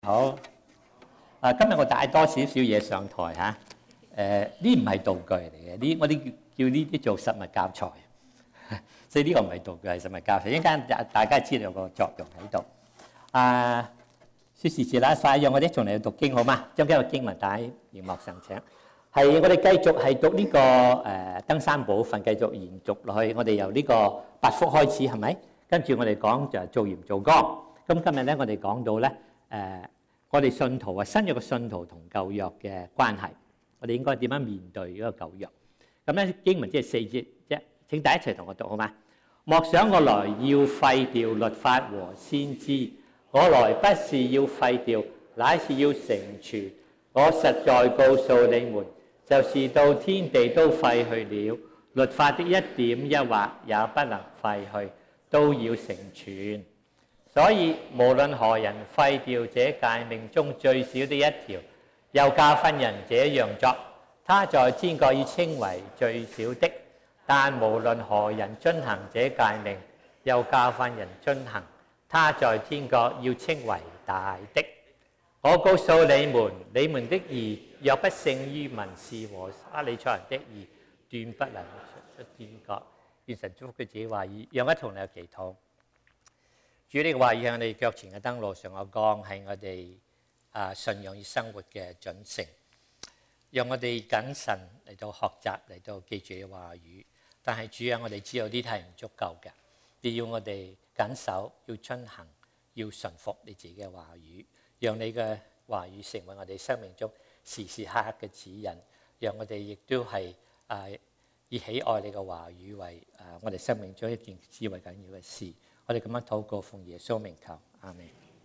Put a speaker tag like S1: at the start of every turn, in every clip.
S1: 好，今日我帶多少少嘢上台嚇。呢唔係道具嚟嘅，我哋叫呢啲做實物教材，所以呢個唔係道具，係實物教材。一陣間大家知道有個作用喺度。説時遲啦，快讓我哋從嚟讀經好嗎？將個經文打喺熒幕上請。係我哋繼續係讀呢個登山寶訓，繼續延續落去。我哋由呢個八福開始係咪？跟住我哋講就係做鹽做光。咁今日咧，我哋講到咧我哋信徒啊，新約嘅信徒同舊約嘅關係，我哋應該點樣面對嗰個舊約？咁咧經文即係4節啫，請大家一齊同我讀好嗎？莫想我來要廢掉律法和先知，我來不是要廢掉，乃是要成全。我實在告訴你們，就是到天地都廢去了，律法的一點一畫也不能廢去，都要成全。所以無論何人廢掉這誡命中最小的一條，又教訓人這樣作，他在天國要稱為最小的；但無論何人遵行這誡命，又教訓人遵行，他在天國要稱為大的。我告訴你們，你們的義若不勝於文士和法利賽人的義，斷不能出天國。願神祝福佢自己話語，讓我同你有祈禱。主，呢個話語係我哋腳前嘅燈，路上嘅光，係我哋信仰與生活嘅準繩。讓我哋謹慎嚟到學習，嚟到記住你嘅話語。但係主啊，我哋知道呢啲係唔足夠嘅，你要我哋謹守，要遵行，要順服你自己嘅話語。讓你嘅話語成為我哋生命中時時刻刻嘅指引。讓我哋亦都係以喜愛你嘅話語為我哋生命中一件至為緊要嘅事。我哋咁樣禱告，奉耶穌名求，阿們。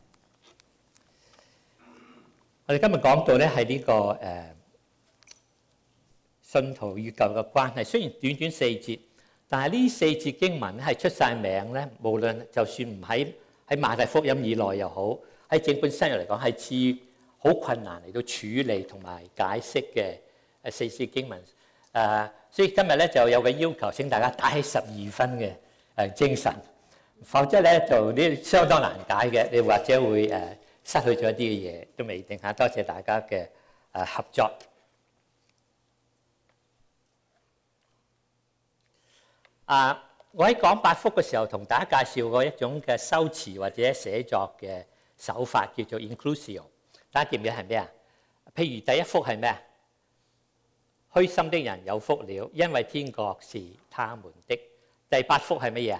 S1: 我哋今日講到咧係呢個信徒與舊嘅關係，雖然短短4節，但係呢4節經文係出晒名咧。無論就算唔喺馬太福音以內又好，喺整本新約嚟講係似好困難嚟到處理同埋解釋嘅4節經文。所以今日咧就有個要求，請大家打起12分嘅精神。否則咧就呢相當難解嘅，你或者會失去咗一啲嘅嘢都未定嚇。多謝大家嘅合作。我喺講八福嘅時候，同大家介紹過一種嘅修辭或者寫作嘅手法，叫做 inclusio。大家記唔記得係咩啊？譬如第一福係咩啊？虛心的人有福了，因為天國是他們的。第8福係乜嘢啊？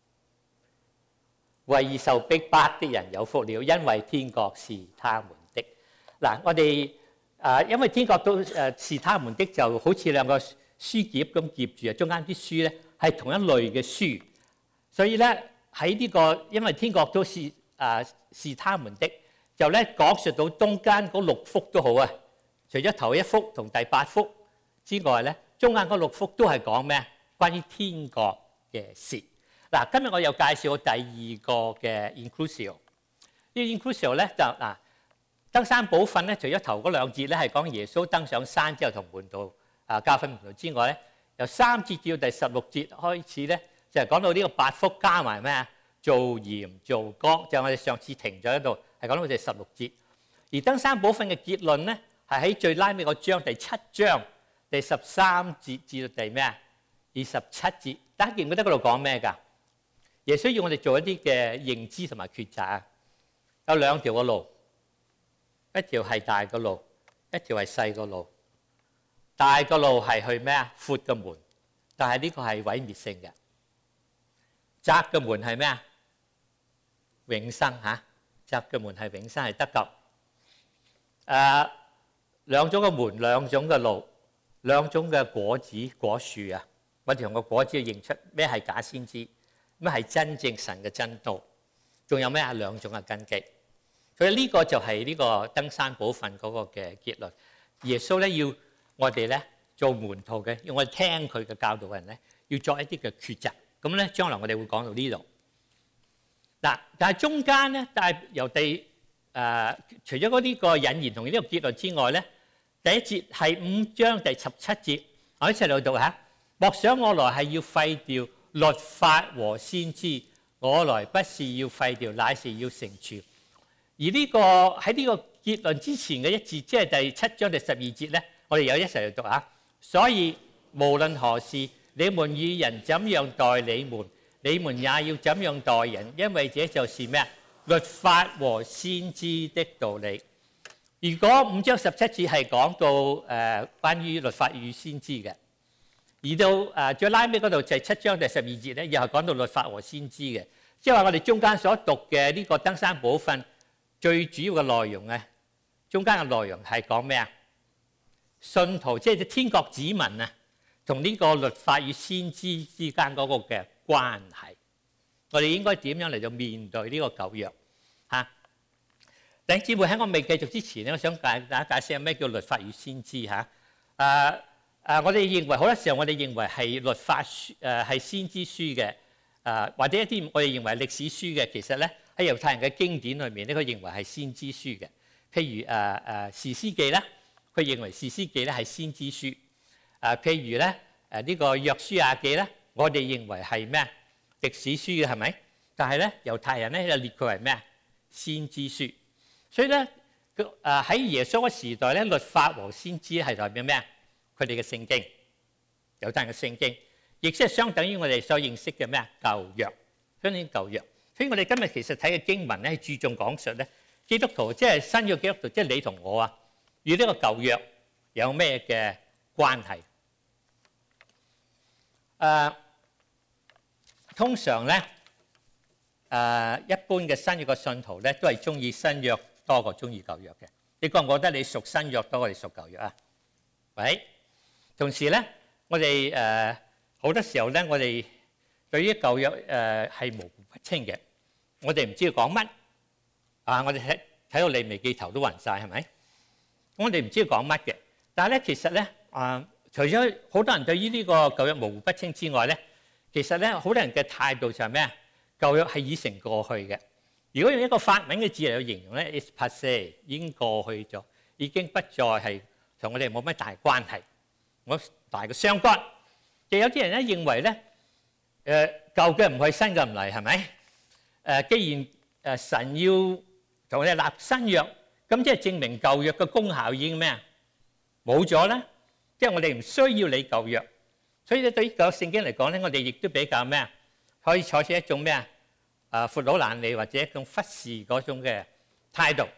S1: 為義受逼迫的人有福了，因為天國是他們的。嗱，我哋因為天國都是他們的，就好似兩個書夾咁夾住啊，中間啲書咧係同一類嘅書，所以咧喺呢個因為天國都是是他們的，就咧講述到中間嗰6福都好啊。除咗頭1福同第8福之外咧，中間嗰6福都係講咩？關於天國嘅事。嗱，今日我又介紹第2個嘅 inclusio。呢個 inclusio 咧就登山寶訓咧，除咗頭嗰2節咧係講耶穌登上山之後同門徒教訓門徒之外咧，由3節至到第16節開始咧，就係講到呢個8福加埋咩啊？做鹽做光，就我哋上次停咗喺度，係講到第16節。而登山寶訓嘅結論咧，係喺最拉尾個章第7章第13節至到第咩啊？27節。大家記唔記得嗰度講咩㗎？耶穌要我哋做一啲嘅認知同埋抉擇啊！有2條嘅路，一條係大嘅路，一條係細嘅路。大嘅路係去咩啊？闊嘅門，但係呢個係毀滅性嘅。窄嘅門係咩啊？永生嚇！窄嘅門係永生，係得救。兩種嘅門，兩種嘅路，兩種嘅果子果樹啊！我哋從個果子認出咩係假先知，咩係真正神嘅真道，仲有咩啊？2種嘅根基。所以呢個就係呢個登山寶訓嗰個嘅結論。耶穌咧要我哋咧做門徒嘅，要我哋聽佢嘅教導嘅人咧，要作一啲嘅抉擇。咁咧將來我哋會講到呢度。嗱，但係中間咧，但係由除咗嗰啲個引言同呢個結論之外咧，第1節係5章第17節，我一齊嚟讀下。莫想我來係要廢掉律法和先知，我來不是要廢掉，乃是要成全。 而呢個喺呢個結論之前嘅一節，即係第7章第12節咧，我哋有一齊嚟讀下。所以無論何事，你們與人怎樣待你們，你們也要怎樣待人，因為這就是咩啊？律法和先知的道理。如果5章17節係講到關於律法與先知嘅，而到最拉尾嗰度就係7章第12節咧，又係講到律法和先知嘅。即係話我哋中間所讀嘅呢個登山寶訓最主要嘅內容咧，中間嘅內容係講咩啊？信徒即係天國子民啊，同呢個律法與先知之間嗰個嘅關係，我哋應該點樣嚟到面對呢個舊約嚇？弟兄姊妹，喺我未繼續之前咧，我想大家解釋下咩叫律法與先知嚇。我哋認為好多時候我哋認為係律法書係先知書嘅，或者一啲我哋認為係歷史書嘅，其實咧喺猶太人嘅經典裏面咧，佢認為係先知書嘅。譬如士師記啦，佢認為士師記咧係先知書。譬如咧呢個約書亞記咧，我哋認為係咩歷史書嘅，係咪？但係咧猶太人咧就列佢為咩先知書。所以咧喺耶穌嘅時代咧，律法和先知係代表咩啊？佢哋嘅聖經，猶太人嘅聖經，亦即係相等於我哋所認識嘅咩舊約，相當於舊約。所以我哋今日其實睇嘅經文咧，係注重講述咧基督徒，即係新約基督徒，即係你同我啊，與呢個舊約有咩嘅關係？通常咧一般嘅新約嘅信徒咧，都係中意新約多過中意舊約嘅。你覺唔覺得你屬新約多過你屬舊約啊？喂，同時咧，我哋好多時候咧，我哋對於舊約係模糊不清嘅，我哋唔知佢講乜啊！我哋睇到利未記頭都暈晒，係咪？我哋唔知佢講乜嘅。但係咧，其實咧除咗好多人對於呢個舊約模糊不清之外咧，其實咧好多人嘅態度就係咩啊？舊約係已成過去嘅。如果用一個法文嘅字嚟去形容咧 ，it's passé， 已經過去咗，已經不再係同我哋冇乜大關係，冇大嘅相干。亦有啲人咧認為咧，舊嘅唔去，新嘅唔嚟，係咪？既然神要同我哋立新約，咁即係證明舊約嘅功效已經咩啊？冇咗啦。即係我哋唔需要你舊約，所以咧對於舊約聖經嚟講咧，我哋亦都比較咩啊？可以採取一種咩啊？闊佬懶理或者一種忽視嗰種嘅態度。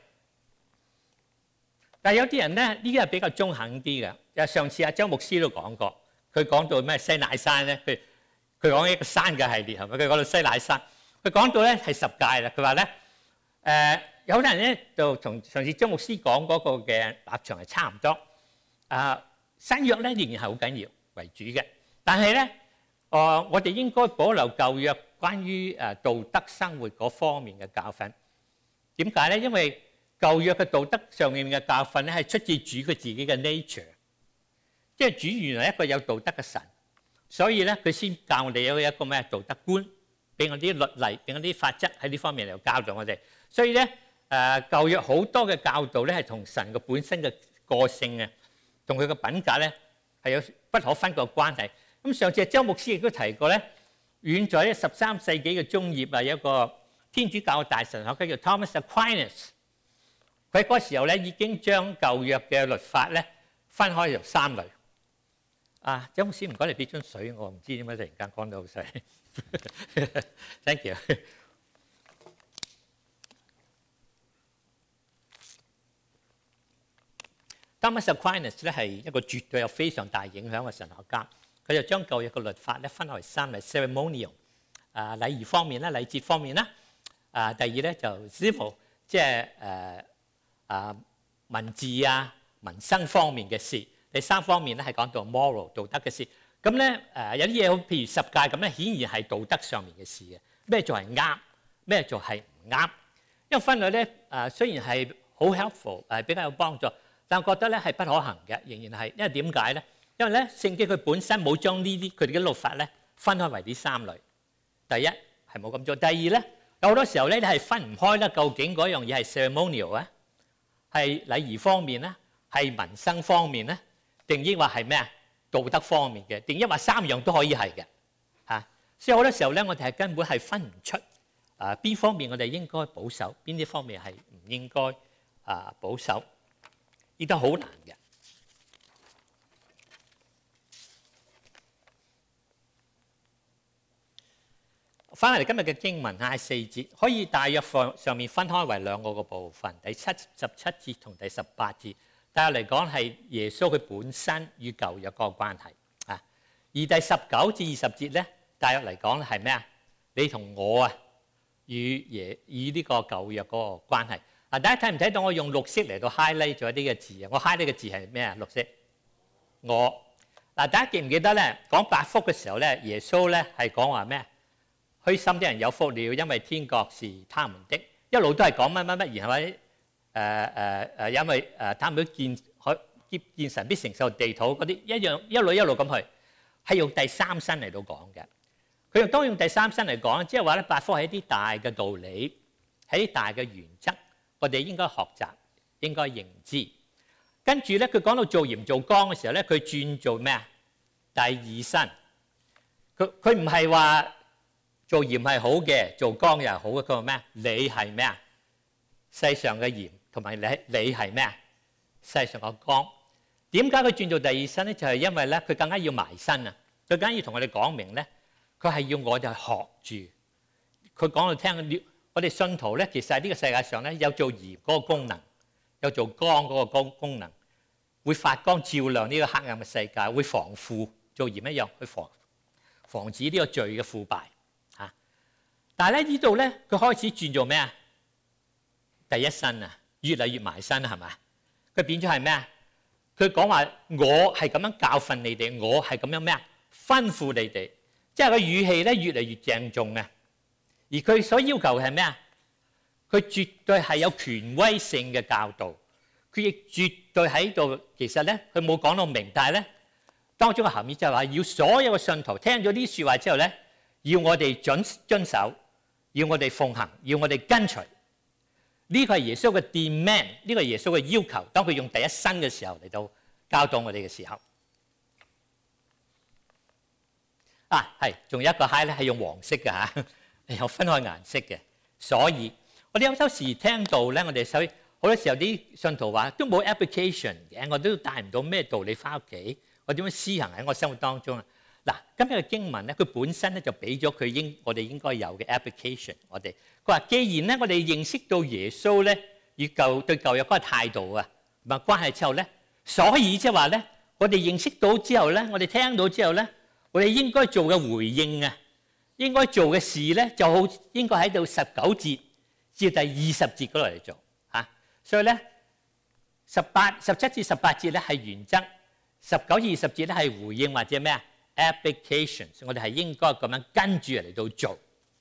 S1: 但係有啲人咧，呢啲係比較中肯啲嘅。又上次阿周牧師都講過，佢講到咩西乃山咧，佢講一個山嘅系列係咪？佢講到西乃山，佢講到咧係10誡啦。佢話咧有啲人咧就同上次周牧師講嗰個嘅立場係差唔多。新約咧仍然係好緊要為主嘅，但係咧我哋應該保留舊約關於道德生活嗰方面嘅教訓。點解咧？因為舊約嘅道德上面嘅教訓咧係出自主佢自己嘅 nature， 即係主原來一個有道德嘅神，所以咧佢先教我哋有一個咩道德觀，俾我啲律例，俾我啲法則喺呢方面嚟教導我哋。所以咧舊約好多嘅教導咧係同神嘅本身嘅個性啊，同佢嘅品格咧係有不可分割關係。咁上次周牧師亦都提過咧，遠在咧13世紀嘅中葉啊，有一個天主教大神學家叫 Thomas Aquinas， 佢喺嗰時候咧已經將舊約嘅律法咧分開做3類。周牧師唔該你俾樽水，我唔知點解突然間講到好細。Thank you。Thomas Aquinas 咧係一個絕對有非常大影響嘅神學家，佢就將舊約嘅律法咧分開為3類 ceremonial， 禮儀方面啦、禮節方面啦。第二咧就 civil， 即係文字啊、民生方面嘅事。第3方面咧係講到 moral 道德嘅事。咁咧有啲嘢好，譬如10誡咁咧，顯然係道德上面嘅事嘅。咩做係啱，咩做係唔啱？因為分類咧雖然係好 helpful， 比較有幫助。但我覺得咧係不可行嘅，仍然係，因為點解咧？因為咧聖經佢本身冇將呢啲佢哋嘅律法咧分開為呢3類。第一係冇咁做，第二咧有好多時候咧你係分唔開啦。究竟嗰樣嘢係 ceremonial 啊，係禮儀方面咧，係民生方面咧，定抑或係咩啊？道德方面嘅，定抑或3樣都可以係嘅嚇。所以好多時候咧，我哋係根本係分唔出邊方面我哋應該保守，邊啲方面係唔應該保守，亦都好難嘅。翻嚟今日嘅經文係4節，可以大約上面分開為兩個部分，第17節同第18節。大約嚟講係耶穌佢本身與舊約嗰個關係啊。而第19至20節咧，大約嚟講係咩啊？你同我啊與呢個舊約嗰個關係。大家睇唔睇到我用綠色嚟到 highlight 咗一啲嘅字啊？我 highlight 嘅字係咩啊？綠色。我大家記唔記得咧？講八福嘅時候咧，耶穌咧係講話咩？虛心啲人有福了，因為天國是他們的。一路都係講乜乜乜，然後因為他們都見神必承受地土嗰啲一路咁去，係用第三身嚟到講嘅。佢當用第三身嚟講，即係話咧八福係一啲大嘅道理，係啲大嘅原則，我哋應該學習，應該認知。跟住咧，佢講到做鹽做光嘅時候咧，佢轉做咩啊？第二身。佢唔係話做鹽係好嘅，做光又係好嘅。佢話咩？你係咩啊？世上嘅鹽，同埋你係咩啊？世上嘅光。點解佢轉做第二身咧？就係因為咧，佢更加要埋身啊！佢更加要同我哋講明咧，佢係要我哋學住。佢講到聽，我哋信徒咧，其實喺呢個世界上咧，有做鹽嗰個功能，有做光嗰個功能，會發光照亮呢個黑暗嘅世界，會防腐，做鹽一樣去防止呢個罪嘅腐敗嚇。但係咧呢度咧，佢開始轉做咩啊？第一身啊，越嚟越埋身係嘛？佢變咗係咩啊？佢講話我係咁樣教訓你哋，我係咁樣咩啊？吩咐你哋，即係個語氣咧越嚟越鄭重啊！而佢所要求嘅係咩啊？佢絕對係有權威性嘅教導，佢亦絕對喺度。其實咧，佢冇講到明，但係咧當中嘅含義就係話，要所有嘅信徒聽咗呢啲説話之後咧，要我哋遵守，要我哋奉行，要我哋跟隨。呢個係耶穌嘅 demand， 呢個係耶穌嘅要求。當佢用第一身嘅時候嚟到教導我哋嘅時候，係仲有一個 high 咧係用黃色嘅嚇，有分開顏色嘅。所以我哋有時聽到咧，我哋好多時候啲信徒話都冇 application 嘅，我都帶唔到咩道理翻屋企，我點樣施行喺我生活當中啊？嗱，今日嘅經文咧，佢本身咧就俾咗我哋應該有嘅 application。佢話，既然咧我哋認識到耶穌咧與對舊約嗰個態度啊同埋關係之後咧，所以即係話咧，我哋認識到之後咧，我哋聽到之後咧，我哋應該做嘅回應啊，應該做嘅事咧，就好應該喺到19節至第20節嗰度嚟做嚇。所以咧17至18節咧係原則，19至20節咧係回應或者咩啊？applications， 我哋係應該咁樣跟住嚟到做。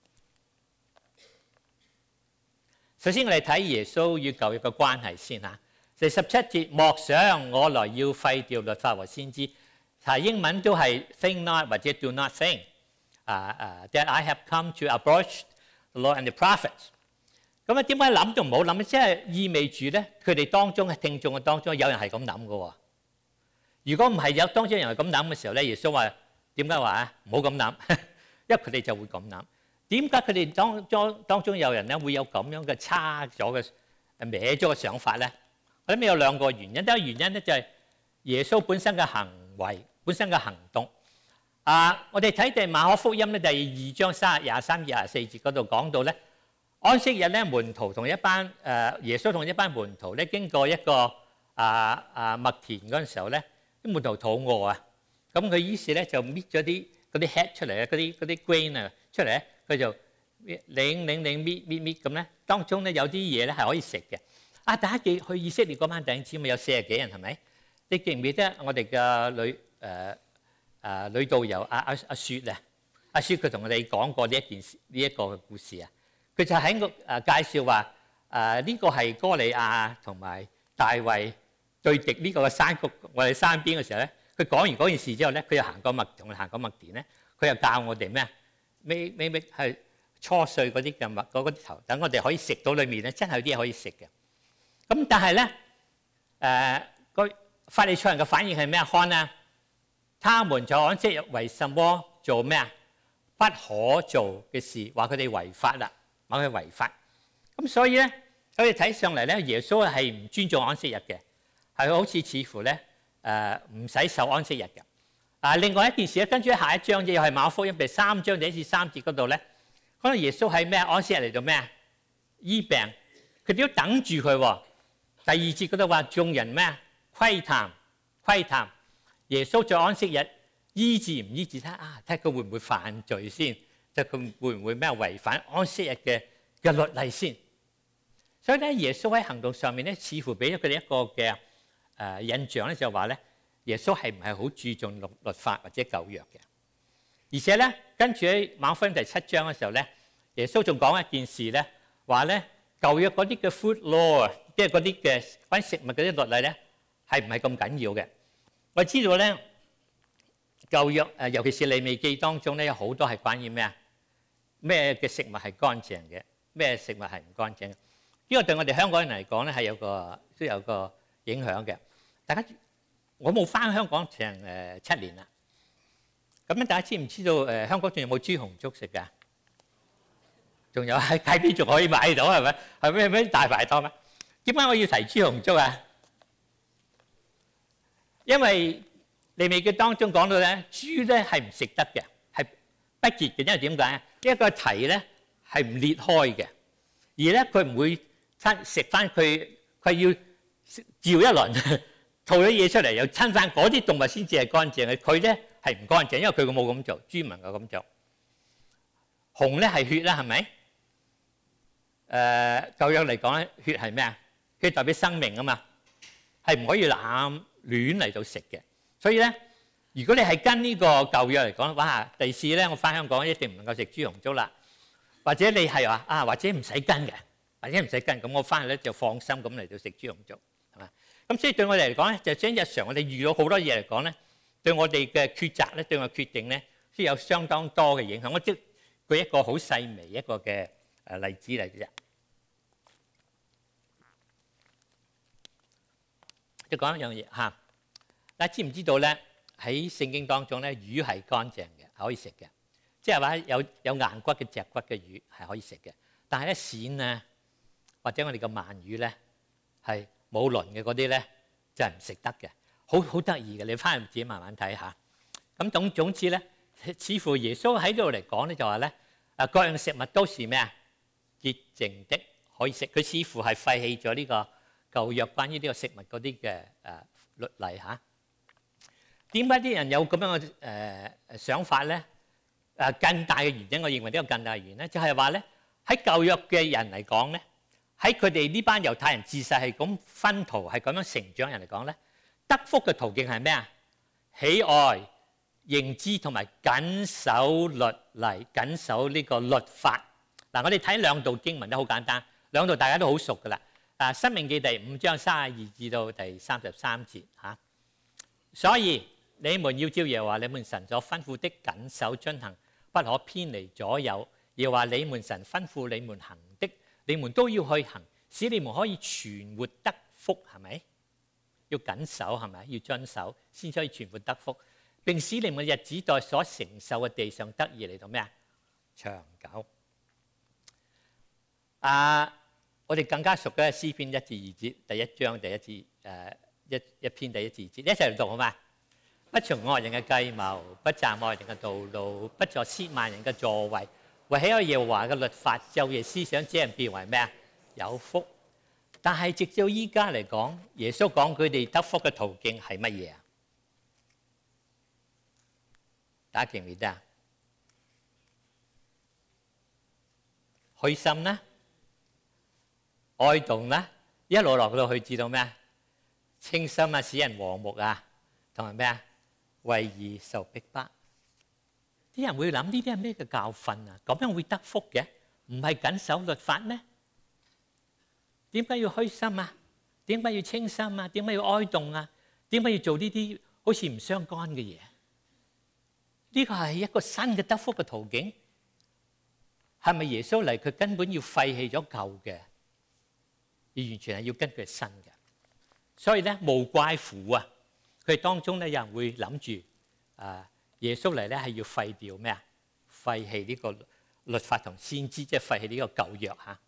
S1: 首先我哋睇耶穌與舊約嘅關係先嚇。第17節，莫想我來要廢掉律法和先知，英文都係 think not 或者 do not think。That I have come to abolish the law and the prophets。咁啊，點解諗都唔好諗？即係意味住咧，佢哋當中嘅聽眾嘅當中有人係咁諗嘅喎。如果唔係有當中有人係咁諗嘅時候咧，耶穌話點解話啊？唔好咁諗，因為佢哋就會咁諗。點解佢哋當中有人咧會有咁樣嘅差咗嘅歪咗嘅想法咧？我諗有兩個原因。第一個原因咧就係耶穌本身嘅行為、本身嘅行動。我哋睇馬可福音咧第2章23、24節嗰度講到咧，安息日咧門徒同一班耶穌同一班門徒咧經過一個麥田嗰陣時候咧，啲門徒肚餓啊，咁佢於是咧就搣咗嗰啲 head 出嚟啊，嗰啲 grain 啊出嚟咧，佢就擰搣咁咧，當中咧有啲嘢咧係可以食嘅。大家記去以色列嗰班弟兄姊妹有40幾人係咪？你記唔記得我哋嘅女導遊阿雪啊？阿雪佢同我哋講過呢一個故事啊。佢就喺個介紹話呢個係哥利亞同埋大衛對敵呢個山谷，我哋山邊嘅時候咧，佢講完嗰件事之後咧，佢又行過麥田咧，佢又教我哋咩啊？咩係搓碎嗰啲嘅麥嗰啲頭，等我哋可以食到裏面咧，真係有啲嘢可以食嘅。咁但係咧個法利賽人嘅反應係咩啊？看啊，他們在安息日為什麼做咩啊？不可做嘅事，話佢哋違法啦。 某嘅違法。咁所以咧，我哋睇上嚟咧，耶穌係唔尊重安息日嘅，係好似乎咧唔使守安息日嘅。另外一件事咧，跟住下一章又係馬可福音第3章第1至3節嗰度咧，可能耶穌喺咩安息日嚟做咩啊？醫病，佢哋都等住佢喎。第2節嗰度話眾人咩啊？窺探耶穌在安息日醫治唔醫治睇下佢會唔會犯罪先，就佢會唔會咩違反安息日嘅律例先。所以咧，耶穌喺行動上面咧，似乎俾咗佢哋一個嘅印象咧，就話咧，耶穌係唔係好注重律法或者舊約嘅？而且咧，跟住喺馬可福音第7章嘅時候咧，耶穌仲講一件事咧，話咧舊約嗰啲嘅 food law 啊，即係嗰啲嘅關於食物嗰啲律例咧，係唔係咁緊要嘅？我知道咧，舊約尤其是利未記當中咧，有好多係關於咩啊？咩嘅食物係乾淨嘅，咩食物係唔乾淨嘅？呢個對我哋香港人嚟講咧，係都有個影響嘅。大家我冇翻香港成7年啦，咁樣大家知唔知道香港仲有冇豬紅粥食㗎？仲有喺街邊仲可以買到係咪？係咩大排檔啊？點解我要提豬紅粥啊？因為利未記當中講到咧，豬咧係唔食得嘅，係不潔嘅。因為點解啊？一個蹄咧係唔裂開嘅，而咧佢唔會食翻佢要照一輪，吐咗嘢出嚟又親翻嗰啲動物先至係乾淨嘅。佢咧係唔乾淨，因為佢冇咁做，豬唔能夠咁做。紅咧係血啦，係咪？舊約嚟講咧，血係咩啊？血代表生命啊嘛，係唔可以亂嚟到食嘅。所以咧，如果你係跟呢個舊約嚟講，哇！第時咧，我翻香港一定唔能夠食豬紅粥啦。或者你係話或者唔使跟嘅，或者唔使跟，咁我翻去咧就放心咁嚟到食豬紅粥，係嘛？咁所以對我哋嚟講咧，就將日常我哋遇到好多嘢嚟講咧，對我哋嘅抉擇咧，對我決定咧，都有相當多嘅影響。我即舉一個好細微一個嘅例子嚟嘅啫。就講一樣嘢嚇，大家知唔知道咧？喺聖經當中咧，魚係乾淨嘅，係可以食嘅。即係話有硬骨嘅脊骨嘅魚係可以食嘅。但係咧鱔啊，或者我哋嘅鰻魚咧，係冇鱗嘅嗰啲咧，就係唔食得嘅。好得意嘅，你翻去自己慢慢睇下。咁總之咧，似乎耶穌喺呢度嚟講咧，就話咧各樣食物都是咩啊？潔淨的，可以食。佢似乎係廢棄咗呢個舊約關於呢個食物嗰啲嘅律例嚇。點解啲人有咁樣嘅想法咧？更大嘅原因，我認為呢個更大嘅原因咧，就係話咧喺舊約嘅人嚟講咧，喺佢哋呢班猶太人自細係咁薰陶係咁樣成長人嚟講咧，得福嘅途徑係咩啊？喜愛、認知同埋謹守律例、謹守呢個律法。嗱，我哋睇兩道經文都好簡單，兩道大家都好熟噶啦。申命記第5章32至到第33節嚇。所以你們要照耶和華你們神所吩咐的謹守遵行，不可偏離左右。耶和華你們神吩咐你們行的，你們都要去行，使你們可以存活得福，係咪？要謹守係咪？要遵守先可以存活得福，並使你們嘅日子在所承受嘅地上得以嚟到咩啊？長久。我哋更加熟嘅詩篇1至2節，第1章第1至一篇第1至2節，一齊嚟讀好嘛？不從惡人嘅計謀，不站惡人嘅道路，不坐褻慢人嘅座位，為喜愛耶和華嘅律法，晝夜思想，這人變為咩啊？有福。但係直到依家嚟講，耶穌講佢哋得福嘅途徑係乜嘢啊？大家記唔記得啊？虛心啦，愛動啦，一路落到去至到咩啊？清心啊，使人和睦啊，同埋咩啊？為義受逼迫。啲人會諗呢啲係咩嘅教訓啊？咁樣會得福嘅，唔係謹守律法咩？點解要虛心啊？點解要清心啊？點解要哀慟啊？點解要做呢啲好似唔相干嘅嘢？呢個係一個新嘅得福嘅途徑，係咪耶穌嚟佢根本要廢棄咗舊嘅，而完全係要根據新嘅？所以咧，無怪乎啊，佢哋當中咧有人會諗住耶穌嚟咧係要廢掉咩啊？廢棄呢個律法同先知，即係廢棄呢個舊約嚇。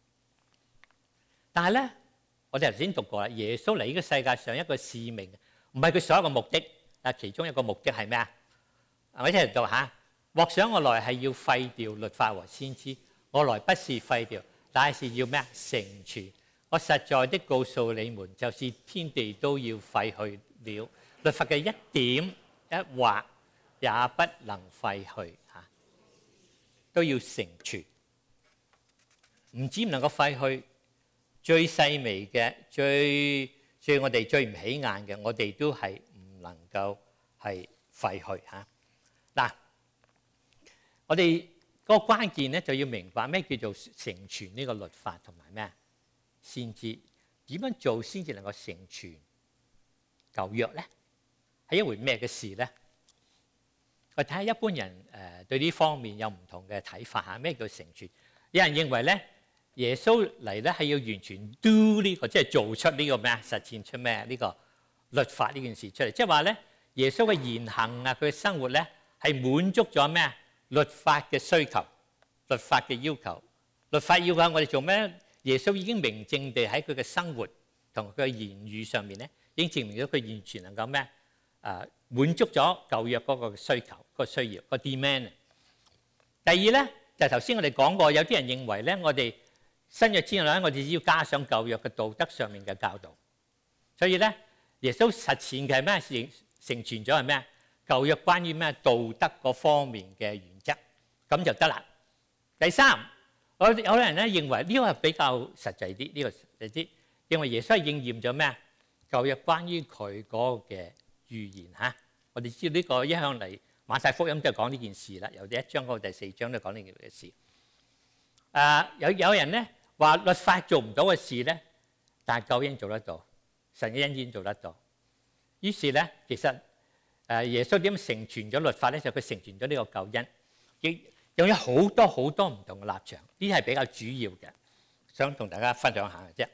S1: 但係咧，我哋頭先讀過啦，耶穌嚟呢個世界上一個使命，唔係佢所有嘅目的，但其中一個目的係咩啊？我一齊讀嚇，莫想我來係要廢掉律法和先知，我來不是廢掉，但係要咩啊？成全。我實在的告訴你們，就是天地都要廢去了，律法嘅一點一畫也不能廢去嚇，都要成全。唔止唔能夠廢去，最細微嘅、最我哋最唔起眼嘅，我哋都係唔能夠係廢去嚇。嗱，我哋個關鍵咧就要明白咩叫做成全呢個律法同埋咩先知，點樣做先至能夠成全舊約咧？係一回咩嘅事咧？我睇下一般人對呢方面有唔同嘅睇法嚇。咩叫成全？有人認為咧，耶穌嚟咧係要完全 do 呢個，即係做出呢個咩啊？實踐出咩呢個律法呢件事出嚟，即係話咧，耶穌嘅言行啊，佢嘅生活咧係滿足咗咩律法嘅需求、律法嘅要求。律法要求我哋做咩？耶穌已經明證地喺佢嘅生活同佢嘅言語上面咧，已經證明咗佢完全能夠咩滿足咗舊約嗰個需求、個需要、個 demand。第二咧就係頭先我哋講過，有啲人認為咧，我哋新約之後咧，我哋只要加上舊約嘅道德上面嘅教導。所以咧，耶穌實踐嘅係咩？成全咗係咩？舊約關於咩道德嗰方面嘅原則，咁就得啦。第三，有人咧認為呢個係比較實際啲，呢個實際啲，認為耶穌係應驗咗咩？舊約關於佢嗰個嘅預言嚇。我哋知道呢個一向嚟馬太福音就講呢件事啦，由第1章到第4章都講呢件事。有人咧話律法做唔到嘅事咧，但係救恩做得到，神嘅恩典做得到。於是咧，其實耶穌點成全咗律法咧？就佢成全咗呢個救恩，亦有好多好多唔同嘅立場。呢啲係比較主要嘅，想同大家分享下嘅啫。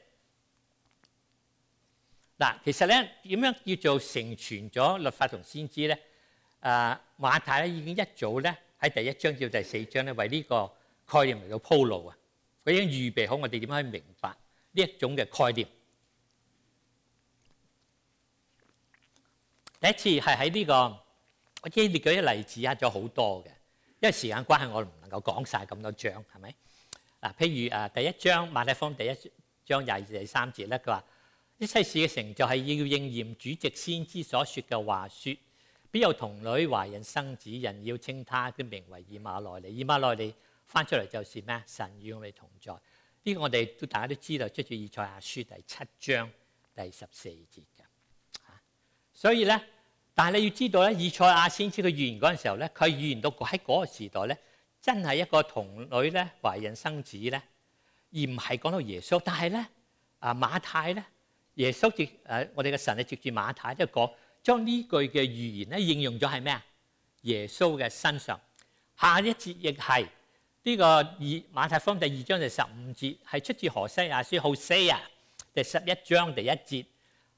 S1: 嗱，其實咧點樣叫做成全咗律法同先知咧？馬太咧已經一早咧喺第1章至第4章咧為呢個概念嚟到鋪路啊！佢已經預備好我哋點樣去明白呢一種嘅概念。第一次係喺呢個，我知列舉啲例子咗好多嘅，因為時間關係，我唔能夠講晒咁多章，係咪？嗱，譬如第1章馬太福音第1章22至23節咧，佢話一切事嘅成就係要應驗主藉先知所說嘅話，說必有童女懷孕生子，人要稱他嘅名為以馬內利。以馬內利翻出嚟就是咩？神與我哋同在。呢個我哋都大家都知道，出自以賽亞書第7章第14節嘅。所以咧，但係你要知道咧，以賽亞先知佢預言嗰陣時候咧，佢預言到喺嗰個時代咧，真係一個童女咧懷孕生子咧，而唔係講到耶穌。但係咧，馬太咧，耶穌我哋嘅神係藉住馬太即係講，將呢句嘅預言咧應用咗係咩啊？耶穌嘅身上。下一節亦係呢個馬太福音第2章第15節，係出自何西亞書Hosea第11章第1節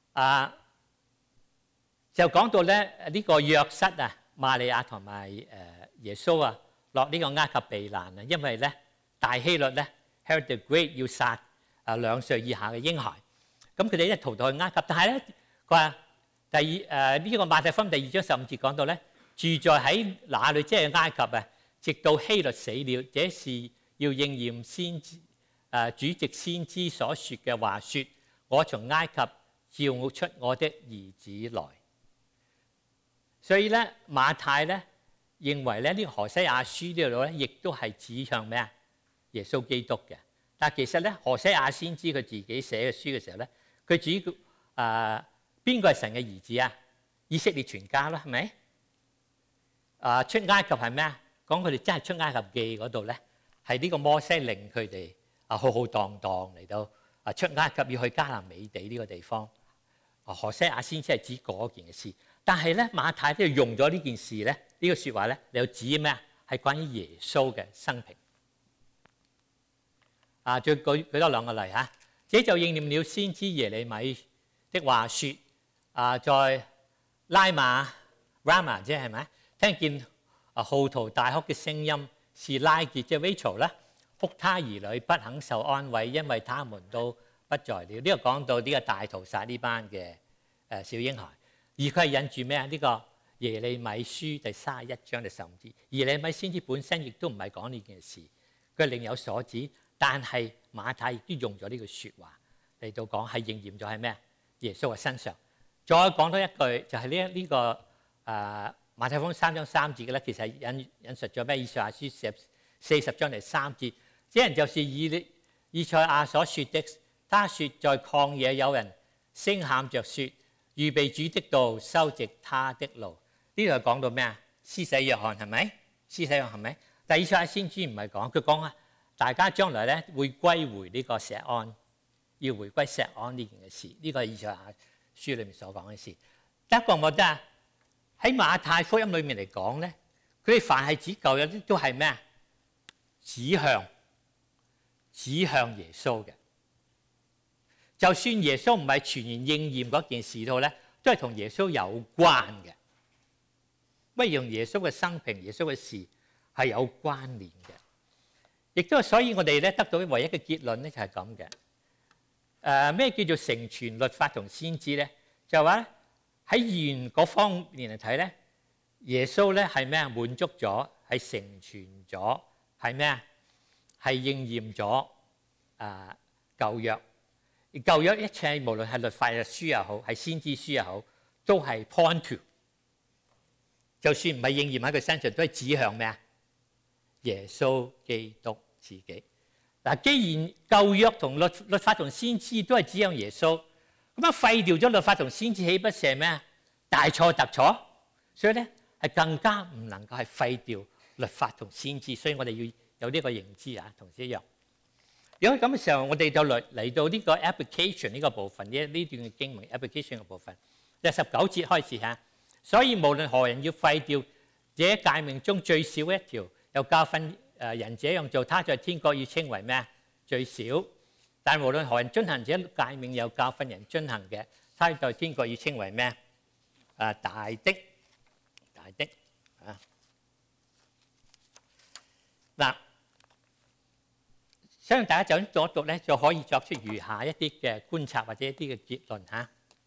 S1: 就講到咧呢個約瑟啊、瑪利亞同埋耶穌啊落呢個埃及避難啊，因為咧大希律咧 Herod the Great 要殺2歲以下嘅嬰孩，咁佢哋咧逃到去埃及。但係咧佢話呢個馬太福音第2章15節講到咧，住在喺那裏即係埃及啊，直到希律死了，這是要應驗先知主藉先知所說嘅話，說我從埃及召出我的兒子來。所以咧，馬太咧認為咧呢個何西亞書呢度咧，亦都係指向咩啊？耶穌基督嘅。但係其實咧，何西亞先知佢自己寫嘅書嘅時候咧，佢指邊個係神嘅兒子啊？以色列全家啦，係咪？出埃及係咩啊？講佢哋真係出埃及記嗰度咧，係呢個摩西令佢哋浩浩蕩蕩嚟到出埃及，要去迦南美地呢個地方。何西亞先知係指嗰件嘅事。但係咧，馬太都用咗呢件事咧，呢個説話咧，你又指咩啊？係關於耶穌嘅生平。再舉多2個例嚇，這就應驗了先知耶利米的話説，在拉瑪即係咪？聽見號啕大哭嘅聲音， 是拉結即係 Rachel 啦，哭他兒女不肯受安慰，因為他們都不在了。呢個講到呢個大屠殺呢班嘅小嬰孩，而佢係引住咩啊？呢個耶利米書第31章第15節。耶利米先知本身亦都唔係講呢件事，佢另有所指，但係馬太亦都用咗呢句説話嚟到講，係應驗咗喺咩啊？耶穌嘅身上。再講多一句，就係呢個馬太福音3章3節嘅咧，其實引述咗咩？以賽亞書40章第3節，這人就是以賽亞所說的。他說在曠野有人聲喊着說，預備主的道，修直他的路。呢度係講到咩啊？施洗約翰係咪？施洗約翰係咪？但係以賽亞先知唔係講，佢講啊，大家將來咧會歸回呢個錫安，要回歸錫安呢件嘅事。呢個係以賽亞書裏面所講嘅事。第一個我覺得啊，喺馬太福音裏面嚟講咧，佢哋凡係指舊約啲都係咩啊？指向耶穌嘅。就算耶穌唔係全然應驗嗰件事度咧，都係同耶穌有關嘅。乜用耶穌嘅生平、耶穌嘅事係有關聯嘅，亦都係所以我哋咧得到唯一嘅結論咧就係咁嘅。咩叫做成全律法同先知咧？就係話喺原嗰方面嚟睇咧，耶穌咧係咩啊？滿足咗，係成全咗，係咩啊？係應驗咗舊約。而舊約一切無論係律法嘅書又好，係先知書又好，都係 point to。就算唔係應驗喺佢身上，都係指向咩啊？耶穌基督自己。嗱，既然舊約同律法同先知都係指向耶穌，咁樣廢掉咗律法同先知，豈不是咩啊？大錯特錯。所以咧係更加唔能夠係廢掉律法同先知。所以我哋要有呢個認知啊，同時一樣。如果咁嘅時候，我哋就嚟到呢個 application 呢個部分，呢段嘅經文 application 嘅部分，第19節開始嚇。所以無論何人要廢掉這誡命中最小一條，又教訓人這樣做，他在天國要稱為咩啊？最小。但無論何人遵行這誡命，又教訓人遵行嘅，他在天國要稱為咩啊？大的啊。嗱。相信大家就咁讀一讀咧，就可以作出餘下一啲嘅觀察或者一啲嘅結論嚇。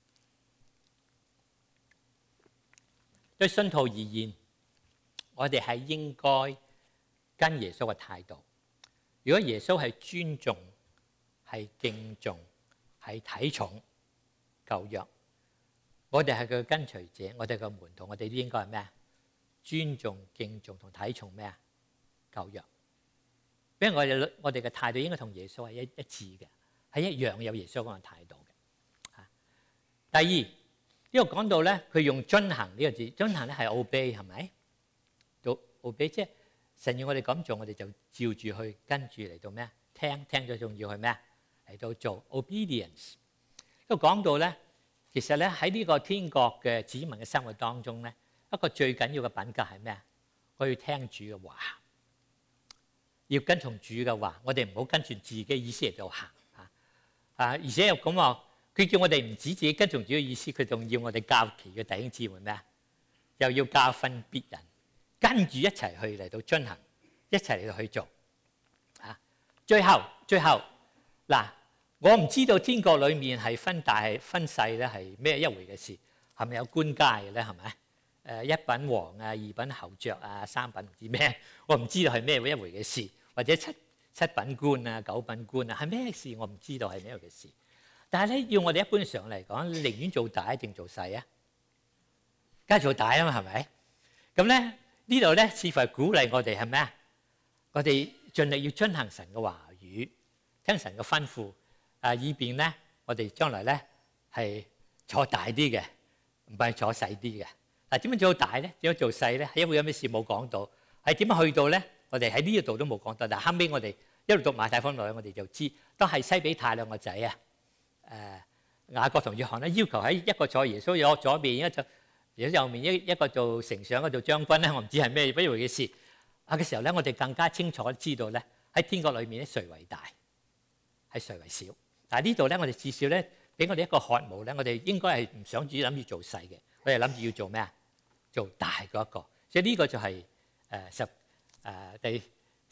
S1: 對信徒而言，我哋係應該跟耶穌嘅態度。如果耶穌係尊重、係敬重、係睇重舊約，我哋係佢嘅跟隨者，我哋嘅門徒，我哋都應該係咩啊？尊重、敬重同睇重咩啊？舊約。因為我哋嘅態度應該同耶穌係一致嘅，係一樣有耶穌嗰個態度嘅。第二，呢個講到咧，佢用遵行呢個字，遵行咧係 obey 係咪？到 obey 即係神要我哋咁做，我哋就照住去跟住嚟到咩啊？聽咗仲要去咩啊？嚟到做 obedience。呢個講到咧，其實咧喺呢個天國嘅子民嘅生活當中咧，一個最緊要嘅品格係咩啊？我要聽主嘅話。要跟從主嘅話，我哋唔好跟住自己嘅意思嚟到行而且又咁話，佢叫我哋唔止自己跟從主嘅意思，佢仲要我哋教其嘅弟兄姊妹咩啊？又要教訓別人，跟住一齊去嚟到遵行，一齊嚟到去做最後嗱，我唔知道天國裏面係分大分細咧，係咩一回嘅事？係咪有官階嘅咧？係咪？一品王啊，二品侯爵啊，三品唔知咩，我唔知道係咩一回嘅事，或者七品官啊，九品官啊，係咩事？我唔知道係咩嘅事。但係咧，要我哋一般上嚟講，你寧願做大定做細啊？梗係做大啊嘛，係咪？咁咧呢度咧，似乎係鼓勵我哋係咩啊？我哋盡力要遵行神嘅話語，聽神嘅吩咐以便咧我哋將來咧係坐大啲嘅，唔係坐細啲嘅。嗱，點樣做大咧？點樣做細咧？係因為有咩事冇講到，係點樣去到咧？我哋喺呢一度都冇講到。但係後尾我哋一路讀馬太福音落去，我哋就知都係西比太兩個仔啊，雅各同約翰咧，要求喺一個坐耶穌左邊，一個坐耶穌右面，一個做丞相，一個做將軍咧。我唔知係咩不如嘅事嘅時候咧，我哋更加清楚知道咧喺天國裏面咧，誰為大，係誰為小。但係呢度咧，我哋至少咧俾我哋一個渴慕咧，我哋應該係唔想住諗住做細嘅，我哋諗住要做咩啊？做大嗰一個，所以呢個就係第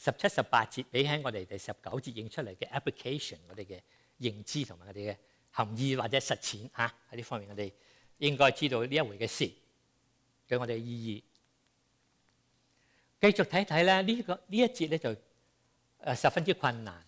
S1: 17、18節比起我哋第19節影出嚟嘅 application， 我哋嘅認知同埋我哋嘅含義或者實踐喺呢方面，我哋應該知道呢一回嘅事對我哋嘅意義。繼續睇睇咧，呢一節咧就十分之困難，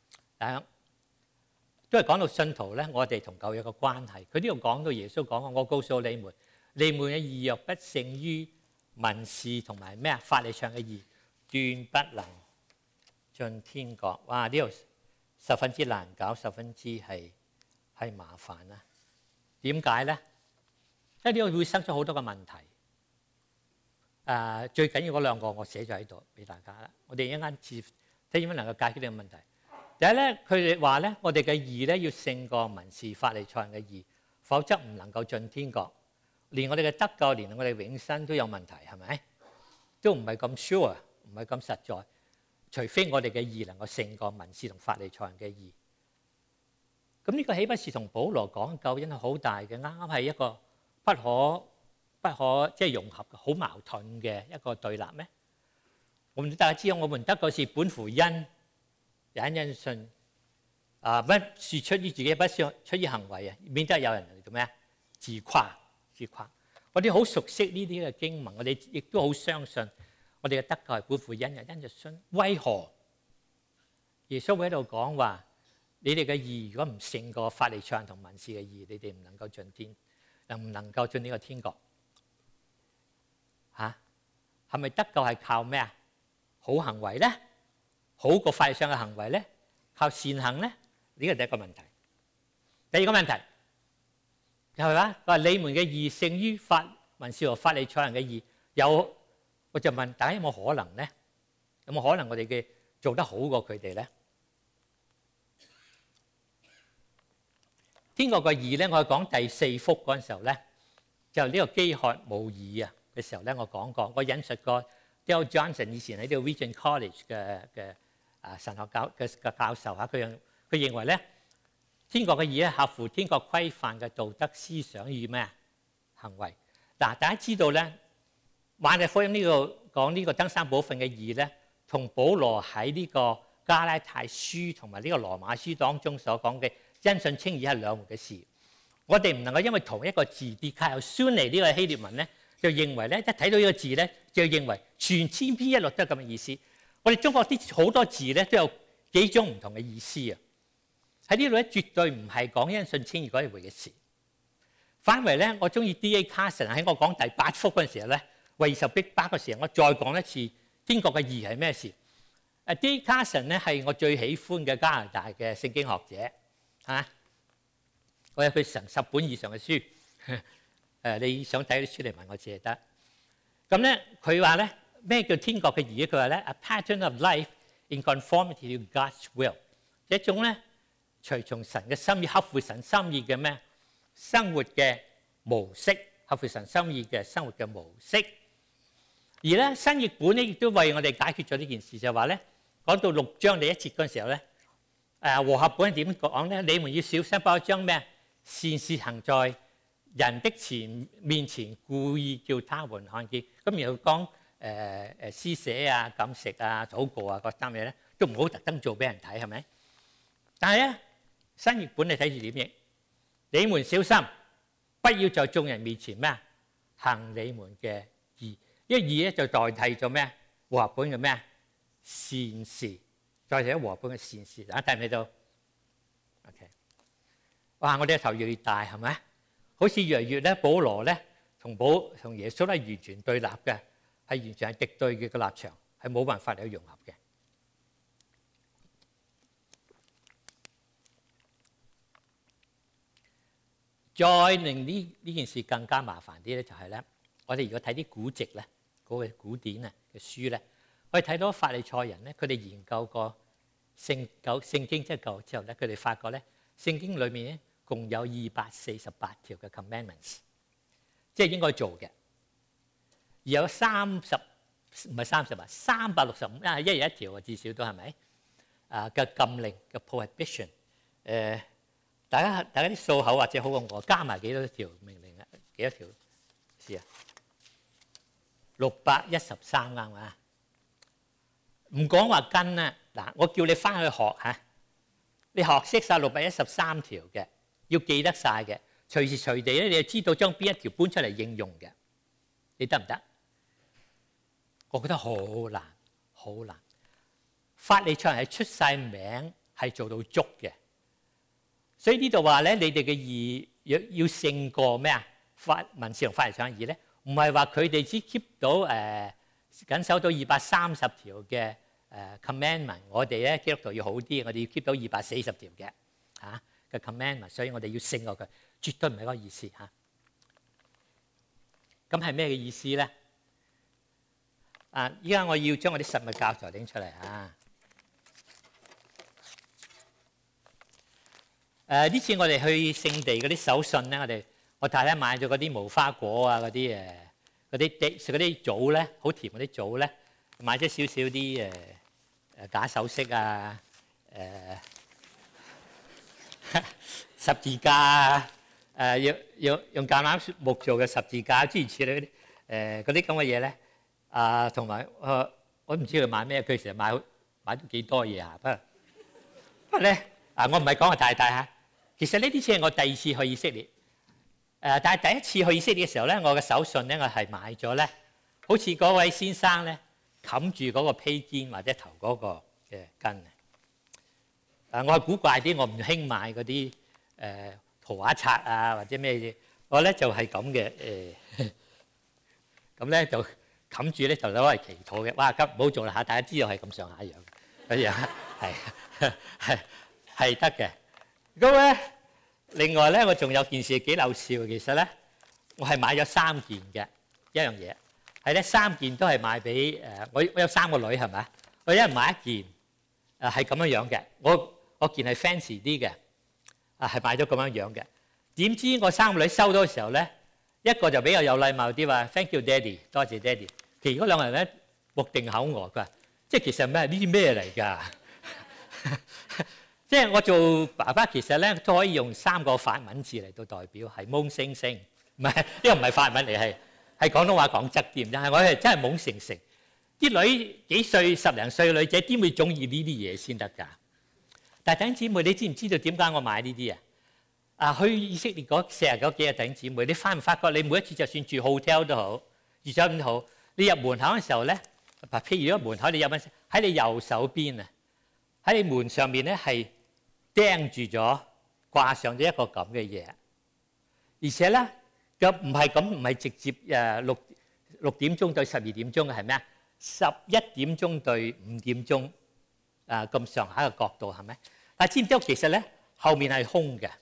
S1: 都係講到信徒咧，我哋同舊約嘅關係。佢呢度講到耶穌講：我告訴你們，你們嘅義若不勝於文士同埋咩法利賽嘅義，斷不能進天國。哇！呢度十分之難搞，十分之係麻煩啦。點解咧？因為呢個會生出好多嘅問題。最緊要嗰兩個我寫咗喺度俾大家啦。我哋一陣間睇點樣能夠解決呢個問題。第一咧，佢哋話咧，我哋嘅義咧要勝過文士法利賽嘅義，否則唔能夠進天國。連我哋嘅得救，連我哋永生都有問題，係咪？都唔係咁 sure， 唔係咁實在。除非我哋嘅義能夠勝過文士同法利賽人嘅義。咁呢個豈不是同保羅講救恩係好大嘅？啱啱係一個不可即係融合嘅好矛盾嘅一個對立咩？我唔知大家知道，我們得救是本乎恩，人因信。不是出於自己，不是出於行為啊，免得有人嚟做咩啊？自誇。我哋好熟悉呢啲嘅經文，我哋亦都好相信我哋嘅得救係本乎恩，人因着信。為何耶穌會喺度講話？你哋嘅義如果唔勝過法利賽人同文士嘅義，你哋唔能夠進天，唔能夠進呢個天國。係咪得救係靠咩啊？好行為咧，好過法利賽嘅行為咧，靠善行咧？呢個第一個問題。第二個問題係嘛？佢話你們嘅義勝於文士和法利賽人嘅義，我就問大家有冇可能咧？有冇可能我哋嘅做得好過佢哋咧？天國嘅義咧，我講第4福嗰陣時候咧，就呢個飢渴慕義啊嘅時候咧，我講過，我引述過 Dale Johnson 以前喺呢個 Regent College 嘅神學教授嚇，佢認為咧，天國嘅義咧合乎天國規範嘅道德思想與咩行為。嗱，大家知道咧，馬太福音呢個講呢個登山寶訓嘅義咧，同保羅喺呢個加拉太書同埋呢個羅馬書當中所講嘅因信稱義係兩回嘅事。我哋唔能夠因為同一個字 dikaiosune 呢個希臘文咧，就認為咧一睇到呢個字咧，就認為全千篇一律都係咁嘅意思。我哋中國啲好多字咧都有幾種唔同嘅意思啊！喺呢度咧，絕對唔係講因信稱義嗰一回嘅事。反為咧，我中意 D.A. Carson 喺我講第8福嗰陣時候咧，為受逼迫嘅時候，我再講一次天國嘅義係咩事。D.A. Carson 咧係我最喜歡嘅加拿大嘅聖經學者嚇。我有佢成10本以上嘅書，你想睇啲書嚟問我借得。咁咧佢話咧咩叫天國嘅義？佢話咧 a pattern of life in conformity to God's will， 一種咧隨從神嘅心意、合乎神心意嘅咩生活嘅模式，合乎神心意嘅生活嘅模式。而咧新譯本咧亦都為我哋解決咗呢件事，就係話咧講到6章第1節嗰陣時候咧，和合本點講咧？你們要小心，不可將咩善事行在人的面前，故意叫他們看見。咁然後講施捨啊、禁食啊、禱告啊嗰三嘢咧，都唔好特登做俾人睇，係咪？但係咧新譯本你睇住點譯？你們小心，不要在眾人面前咩行你們嘅義。呢個義咧就代替咗咩？和合本嘅咩善事，代替咗和合本嘅善事。大家睇唔睇到 ？OK， 哇！我哋嘅頭越嚟越大，係咪？好似越嚟越咧，保羅咧同耶穌咧完全對立嘅，係完全係敵對嘅個立場，係冇辦法嚟去融合嘅。再令呢件事更加麻煩啲咧，就係咧，我哋如果睇啲古籍咧，嗰個古典啊嘅書咧，我哋睇到法利賽人咧，佢哋研究過聖經即係舊之後咧，佢哋發覺咧，聖經裏面咧共有248條嘅 commandments， 即係應該做嘅，而有365，一日一條啊，至少都係咪？嘅禁令嘅 prohibition，大家啲數口或者好過我，加埋幾多條命令啊？幾多條事啊？613啱啊！ 唔講話跟啦。嗱，我叫你翻去學嚇，你學識晒613條嘅，要記得晒嘅，隨時隨地咧，你就知道將邊一條搬出嚟應用嘅，你得唔得？我覺得好難，好難。法利賽人係出晒名，係做到足嘅，所以呢度話咧，你哋嘅義要勝過咩啊？文士同法利賽人義咧，唔係話佢哋只 keep 到緊守到230條嘅commandment， 我哋咧基督徒要好啲，我哋要 keep 到240條嘅嘅 commandment， 所以我哋要勝過佢，絕對唔係嗰個意思嚇。咁係咩嘅意思咧？依家我要將我啲實物教材拎出嚟嚇。呢次我哋去聖地嗰啲手信咧，我太太買咗嗰啲無花果啊，嗰啲棗咧，好甜嗰啲棗咧，買咗少少啲假首飾啊，十字架啊，用橄欖木做嘅十字架，諸如此類嗰啲咁嘅嘢咧。同埋我唔知佢買咩，佢成日買咗幾多嘢啊！不過咧我唔係講我太太嚇，其實呢啲次係我第2次去以色列。但係第一次去以色列嘅時候咧，我嘅手信咧，我係買咗咧，好似嗰位先生咧冚住嗰個披肩或者頭嗰個嘅巾。我係古怪啲，我唔興買嗰啲圖畫冊啊或者咩嘢，我咧就係咁嘅咁咧就冚住咧就攞嚟祈禱嘅。哇！咁唔好做啦嚇，大家知道係咁上下樣嗰樣係得嘅。咁咧。另外咧，我仲有件事幾鬧笑。其實咧，我係買咗3件嘅一樣嘢，係咧3件都係買俾我有3個女係咪？我一人買1件，係咁樣樣嘅。我件係 fancy 啲嘅，係買咗咁樣樣嘅。點知我3個女收到嘅時候咧，一個就比較有禮貌啲話 Thank you, Daddy， 多謝 Daddy。其餘嗰2個人咧目定口呆，佢話即係其實咩？呢啲咩嚟㗎？即係我做爸爸，其實咧都可以用3個法文字嚟到代表，係懵星星，唔係呢個唔係法文嚟，係廣東話講質掂。但係我係真係懵成成，啲女幾歲10零歲嘅女仔點會中意呢啲嘢先得㗎？但係弟兄姊妹，你知唔知道點解我買呢啲啊？去以色列嗰40幾日弟兄姊妹，你發唔發覺你每一次就算住 hotel 都好，住酒店都好，你入門口嘅時候咧，譬如如果門口你入喺你右手邊啊，喺你門上面咧係釘住咗，掛上咗一個咁嘅嘢，而且咧又唔係咁，唔係直接6點鐘對12點鐘嘅，係咩啊？11點鐘對5點鐘咁上下嘅角度係咪？但係知唔知道其實咧後面係空嘅，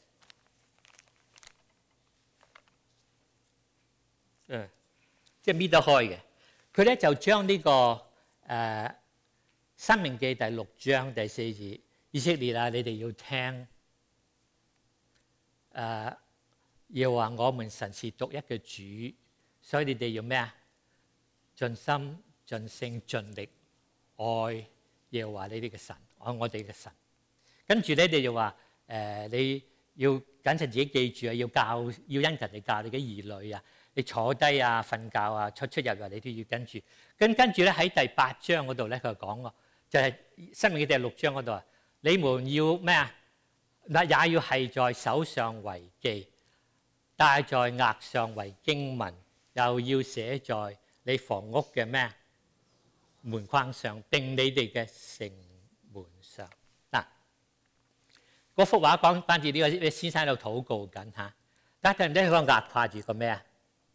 S1: 即係搣得開嘅。佢咧就將呢個申命記第6章第4節。以色列啊，你哋要聽要話我們神是獨一嘅主，所以你哋要咩啊？盡心盡性盡力愛耶和華你哋嘅神，愛我哋嘅神。跟住咧，你就話你要謹慎自己記住啊，要殷勤地教你嘅兒女啊，你坐低啊、瞓覺啊、出入入你都要跟住。跟住咧喺第8章嗰度咧，佢講過就係申命記第6章嗰度啊。你們要咩啊？也要係在手上為記，戴在額上為經文，又要寫在你房屋嘅咩門框上，並你哋嘅城門上。嗱，嗰幅畫講關住呢個先生喺度禱告緊嚇，但係睇唔睇佢個額掛住個咩啊？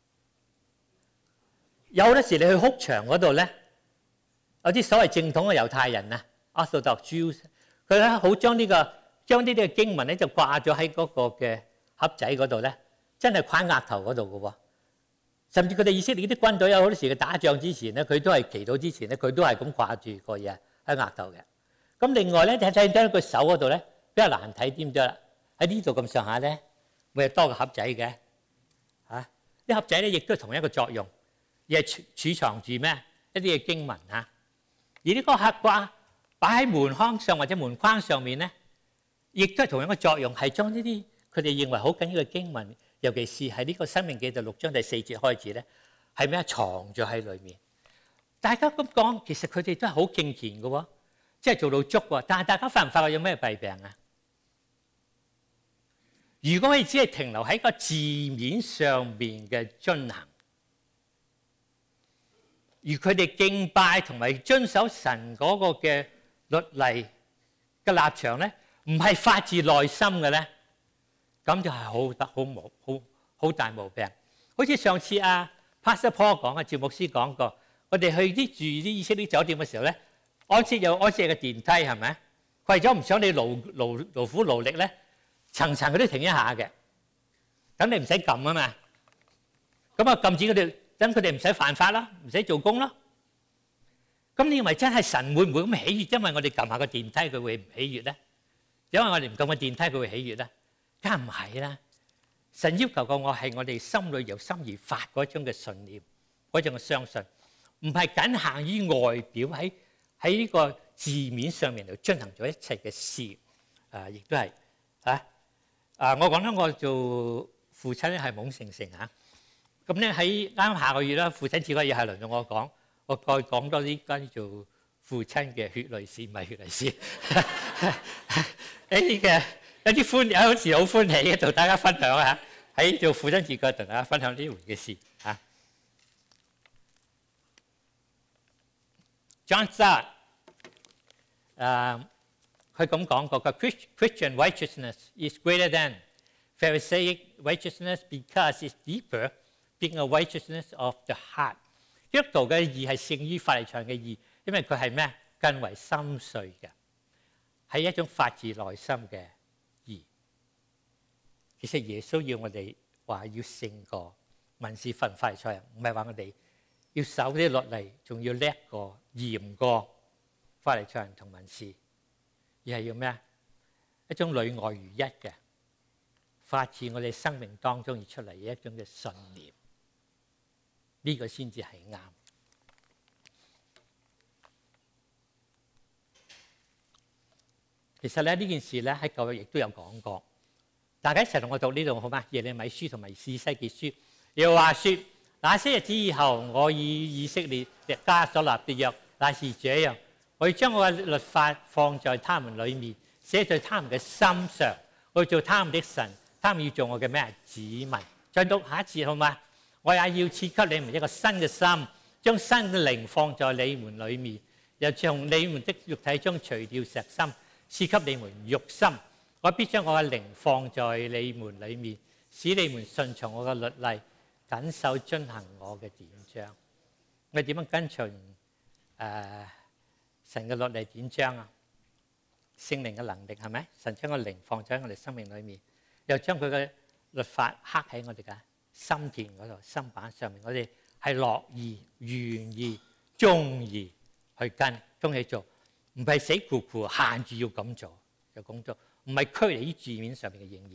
S1: 有陣時你去哭牆嗰度咧，有啲所謂正統嘅猶太人啊 ，Orthodox Jews。佢咧好將呢啲嘅經文咧就掛咗喺嗰個嘅盒仔嗰度咧，真係掛喺額頭嗰度嘅喎。甚至佢哋以色列啲軍隊有好多時佢打仗之前咧，佢都係祈禱之前咧，佢都係咁掛住個嘢喺額頭嘅。咁另外咧睇睇佢手嗰度咧比較難睇啲咗啦。喺呢度咁上下咧，會係多個盒仔嘅嚇。啲盒仔咧亦都係同一個作用，而係儲藏住咩一啲嘅經文嚇。而呢個盒掛擺喺門框上或者門框上面咧，亦都係同樣嘅作用，係將呢啲佢哋認為好緊要嘅經文，尤其是喺呢個申命記第6章第4節開始咧，係咩藏咗喺裏面。 大家咁講，其實佢哋都係好敬虔嘅喎，即係做到足喎。但係大家發唔發覺有咩弊病啊？如果佢只係停留喺個字面上面嘅遵行，而佢哋敬拜同埋遵守神嗰個嘅律例嘅立場咧，唔係發自內心嘅咧，咁就係好大毛病。好似上次Pastor Paul 講嘅，趙牧師講過，我哋去住啲以色列酒店嘅時候咧，安設有安設嘅電梯係咪？為咗唔想你勞苦勞力咧，層層佢都停一下嘅，咁你唔使撳啊嘛。咁啊禁止佢哋，等佢哋唔使犯法啦，唔使做工啦。咁你認為真係神會唔會咁喜悅？因為我哋撳下個電梯，佢會唔喜悅咧？因為我哋唔撳個電梯，佢會喜悅咧？梗係唔係啦！神要求嘅我係我哋心裏由心而發嗰種嘅信念，嗰種嘅相信，唔係僅限於外表喺呢個字面上面嚟進行咗一切嘅事。亦都係我講咧，我做父親咧係懵成成嚇。咁咧喺啱下個月啦，父親節嗰日係輪到我講，我再講多啲關於做父親嘅血淚史，唔係血淚史。呢啲嘅有啲歡，有時好歡喜嘅，同大家分享下喺做父親節嗰日同大家分享呢回嘅事嚇。John Stott 佢咁講過，個 Christian righteousness is greater than Pharisaic righteousness because it's deeper, being a righteousness of the heart。基督徒嘅義係勝於法利賽人嘅義，因為佢係咩？更為深邃嘅，係一種發自內心嘅義。其實耶穌要我哋話要勝過文士法利賽人，唔係話我哋要守啲律例，仲要叻過嚴過法利賽人同文士，而係要咩啊？一種裏外如一嘅，發自我哋生命當中而出嚟嘅一種嘅信念，呢個先至係啱。其實咧呢件事咧喺舊約亦都有講過，大家一齊同我讀呢度好嗎？耶利米書同埋士師記書，又話說：那些日子以後，我以以色列家所立的約，乃是這樣，我要將我嘅律法放在他們裏面，寫在他們嘅心上，我要做他們的神，他們要做我嘅咩子民。再讀下一次好嗎？我也要賜給你們一個新嘅心，將新嘅靈放在你們裏面，又從你們的肉體中除掉石心，賜給你們肉心。我必將我嘅靈放在你們裏面，使你們順從我嘅律例，謹守遵行我嘅典章。我哋點樣跟隨神嘅律例典章啊？聖靈嘅能力係咪？神將個靈放在我哋生命裏面，又將佢嘅律法刻喺我哋嘅心田嗰度、心板上面。我哋係樂意、願意、中意去跟，中意做，唔係死咕咕限住要咁做就咁做，唔係拘泥於字面上面嘅應驗。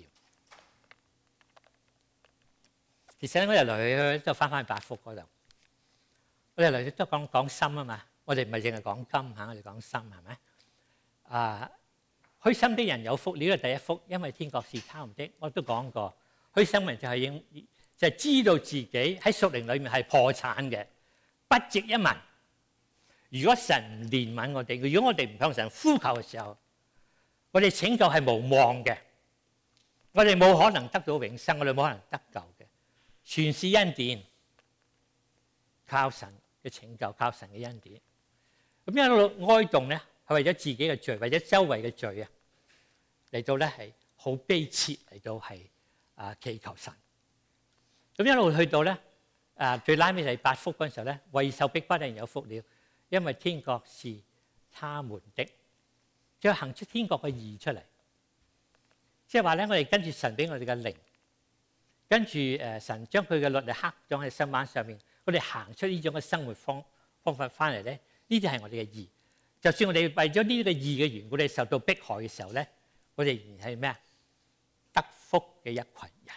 S1: 其實咧，我哋嚟去都翻去八福嗰度，我哋嚟去都講心啊嘛。我哋唔係淨係講金嚇，我哋講心係咪？虛心的人有福，呢個第一福，因為天國是他們的。我都講過，虛心人就係知道自己喺屬靈裏面係破產嘅，不值一文。如果神唔憐憫我哋，如果我哋唔向神呼求嘅時候，我哋拯救係無望嘅，我哋冇可能得到永生，我哋冇可能得救嘅。全是恩典，靠神嘅拯救，靠神嘅恩典。咁一路哀慟咧，係為咗自己嘅罪，為咗周圍嘅罪啊，嚟到咧係好悲切嚟到係祈求神。咁一路去到咧最拉尾第八福嗰陣時候咧，為受逼迫的人有福了，因為天國是他們的。就行出天國嘅義出嚟，即係話咧，我哋跟住神俾我哋嘅靈，跟住神將佢嘅律例刻咗喺心板上面，我哋行出呢種嘅生活方法翻嚟咧，呢啲係我哋嘅義。就算我哋為咗呢個義嘅緣故，我哋受到迫害嘅時候咧，我哋仍然係咩啊？得福嘅一群人。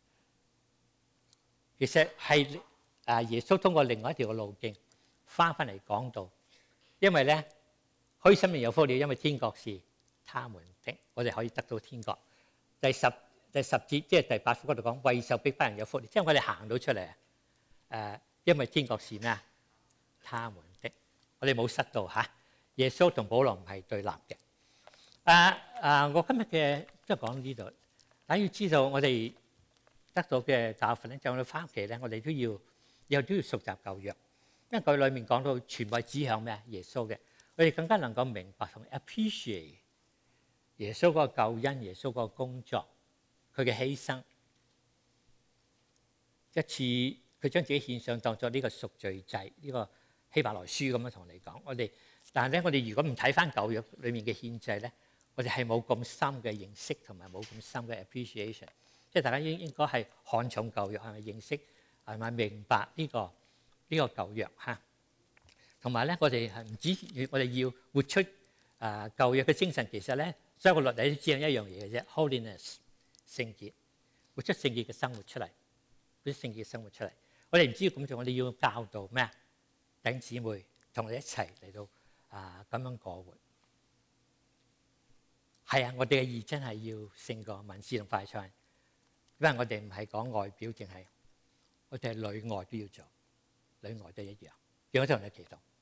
S1: 其實係耶穌通過另外一條嘅路徑翻嚟講到，因為咧虛心人有福了，因為天國是他們的，我哋可以得到天國。第十節即係第八福嗰度講，為受逼迫人有福了，即係我哋行到出嚟因為天國是咩啊？他們的。 我哋冇失到嚇。耶穌同保羅唔係對立嘅。我今日嘅即係講呢度，大家要知道我哋得到嘅教訓咧，就我哋翻屋企咧，我哋都要熟習舊約，因為佢裡面講到全部係指向咩？耶穌嘅，我哋更加能夠明白同 appreciate 耶穌嗰個救恩、耶穌嗰個工作、佢嘅犧牲。一次佢將自己獻上當作呢個贖罪祭，呢個希伯來書咁樣同你講。但係咧，我哋如果唔睇翻舊約裡面嘅獻祭咧，我哋係冇咁深嘅認識同埋冇咁深嘅 appreciation。即係大家應該係看重舊約，係咪認識係咪明白呢個舊約嚇？同埋咧，我哋係唔止我哋要活出舊約嘅精神，其實咧，所有個律例都只係一樣嘢嘅啫 ，holiness 聖潔，活出聖潔嘅生活出嚟。啲聖潔生活出嚟，我哋唔知要咁做，我哋要教導咩啊？弟兄姊妹同我哋一齊嚟到咁樣過活。係啊，我哋嘅義真係要勝過文士同法利賽人，因為我哋唔係講外表，淨係我哋係裏外都要做，裏外都一樣。叫我同你祈禱。